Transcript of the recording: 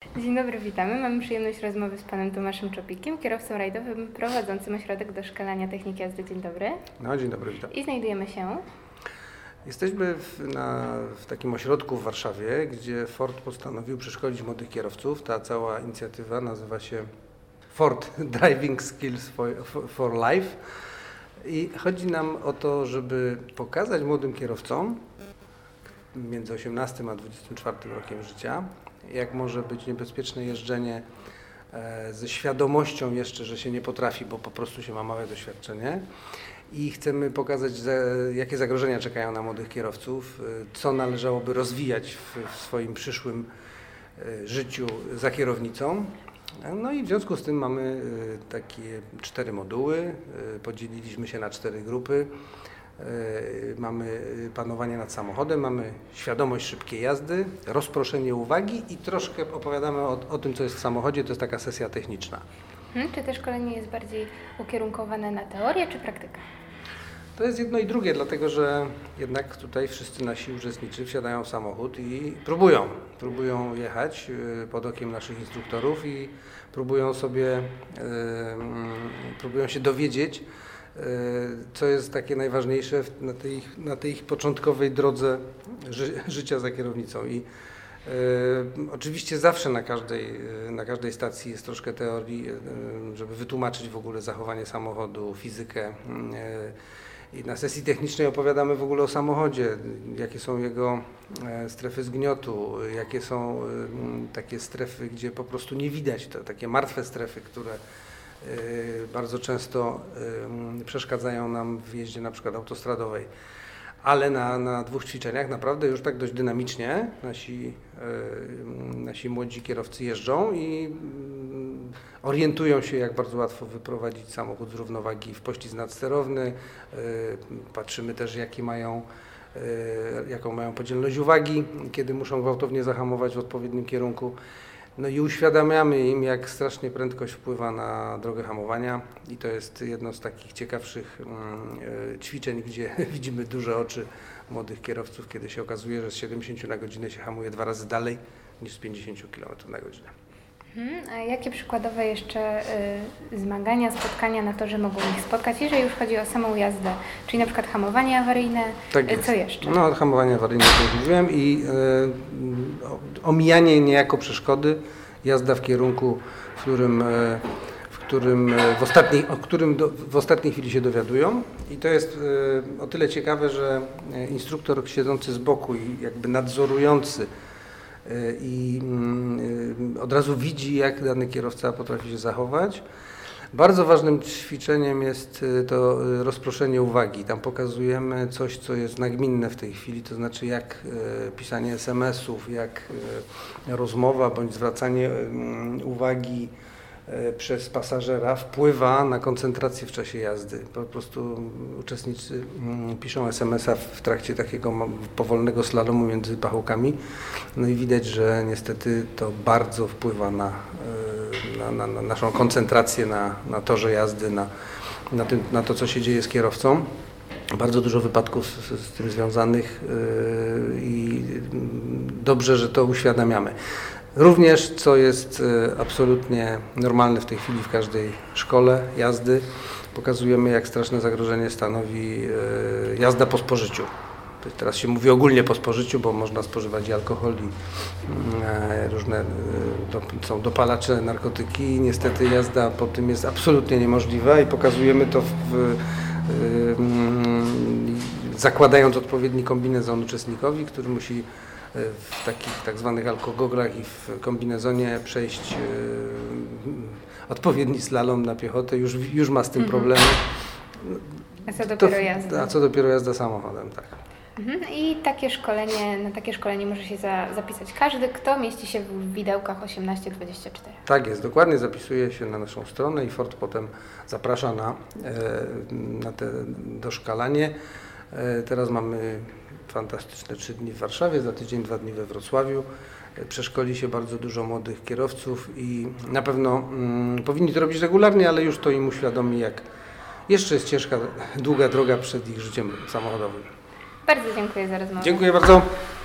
Dzień dobry, witamy. Mamy przyjemność rozmowy z panem Tomaszem Czopikiem, kierowcą rajdowym prowadzącym ośrodek doszkalania techniki jazdy. Dzień dobry. No, dzień dobry, witam. I znajdujemy się... Jesteśmy w takim ośrodku w Warszawie, gdzie Ford postanowił przeszkolić młodych kierowców. Ta cała inicjatywa nazywa się Ford Driving Skills for Life. I chodzi nam o to, żeby pokazać młodym kierowcom między 18 a 24 rokiem życia, jak może być niebezpieczne jeżdżenie ze świadomością jeszcze, że się nie potrafi, bo po prostu się ma małe doświadczenie. I chcemy pokazać, jakie zagrożenia czekają na młodych kierowców, co należałoby rozwijać w swoim przyszłym życiu za kierownicą. No i w związku z tym mamy takie 4 moduły, podzieliliśmy się na 4 grupy. Mamy panowanie nad samochodem, mamy świadomość szybkiej jazdy, rozproszenie uwagi i troszkę opowiadamy o tym, co jest w samochodzie. To jest taka sesja techniczna. Czy to szkolenie jest bardziej ukierunkowane na teorię czy praktykę? To jest jedno i drugie, dlatego że jednak tutaj wszyscy nasi uczestnicy wsiadają w samochód i próbują jechać pod okiem naszych instruktorów i próbują się dowiedzieć, co jest takie najważniejsze na tej ich początkowej drodze życia za kierownicą. I oczywiście zawsze na każdej stacji jest troszkę teorii, żeby wytłumaczyć w ogóle zachowanie samochodu, fizykę. I na sesji technicznej opowiadamy w ogóle o samochodzie, jakie są jego strefy zgniotu, jakie są takie strefy, gdzie po prostu nie widać, to takie martwe strefy, które bardzo często przeszkadzają nam w jeździe na przykład autostradowej. Ale na 2 ćwiczeniach naprawdę już tak dość dynamicznie nasi młodzi kierowcy jeżdżą i orientują się, jak bardzo łatwo wyprowadzić samochód z równowagi w poślizg nadsterowny. Patrzymy też, jaką mają podzielność uwagi, kiedy muszą gwałtownie zahamować w odpowiednim kierunku. No i uświadamiamy im, jak strasznie prędkość wpływa na drogę hamowania i to jest jedno z takich ciekawszych ćwiczeń, gdzie widzimy duże oczy młodych kierowców, kiedy się okazuje, że z 70 na godzinę się hamuje 2 razy dalej niż z 50 km na godzinę. A jakie przykładowe jeszcze zmagania, spotkania na torze mogą ich spotkać, jeżeli już chodzi o samą jazdę? Czyli na przykład hamowanie awaryjne, co jeszcze? No, hamowanie awaryjne, to już mówiłem, i omijanie niejako przeszkody, jazda w kierunku, o którym w ostatniej chwili się dowiadują. I to jest o tyle ciekawe, że instruktor siedzący z boku i jakby nadzorujący i od razu widzi, jak dany kierowca potrafi się zachować. Bardzo ważnym ćwiczeniem jest to rozproszenie uwagi. Tam pokazujemy coś, co jest nagminne w tej chwili, to znaczy jak pisanie SMS-ów, jak rozmowa bądź zwracanie uwagi przez pasażera wpływa na koncentrację w czasie jazdy. Po prostu uczestnicy piszą SMS-a w trakcie takiego powolnego slalomu między pachołkami. No i widać, że niestety to bardzo wpływa na naszą koncentrację na torze jazdy, na to, co się dzieje z kierowcą. Bardzo dużo wypadków z tym związanych i dobrze, że to uświadamiamy. Również, co jest absolutnie normalne w tej chwili w każdej szkole jazdy, pokazujemy, jak straszne zagrożenie stanowi jazda po spożyciu. Teraz się mówi ogólnie po spożyciu, bo można spożywać i alkohol, i różne są dopalacze, narkotyki. I niestety jazda po tym jest absolutnie niemożliwa i pokazujemy to zakładając odpowiedni kombinezon uczestnikowi, który musi w takich tak zwanych alkogoglach i w kombinezonie przejść odpowiedni slalom na piechotę. Już ma z tym problemy. A co dopiero jazda? A co dopiero jazda samochodem, tak. I na takie szkolenie może się zapisać każdy, kto mieści się w widełkach 18-24. Tak jest, dokładnie, zapisuje się na naszą stronę i Ford potem zaprasza na te doszkalanie. Teraz mamy fantastyczne 3 dni w Warszawie, za tydzień 2 dni we Wrocławiu. Przeszkoli się bardzo dużo młodych kierowców i na pewno powinni to robić regularnie, ale już to im uświadomi, jak jeszcze jest ciężka, długa droga przed ich życiem samochodowym. Bardzo dziękuję za rozmowę. Dziękuję bardzo.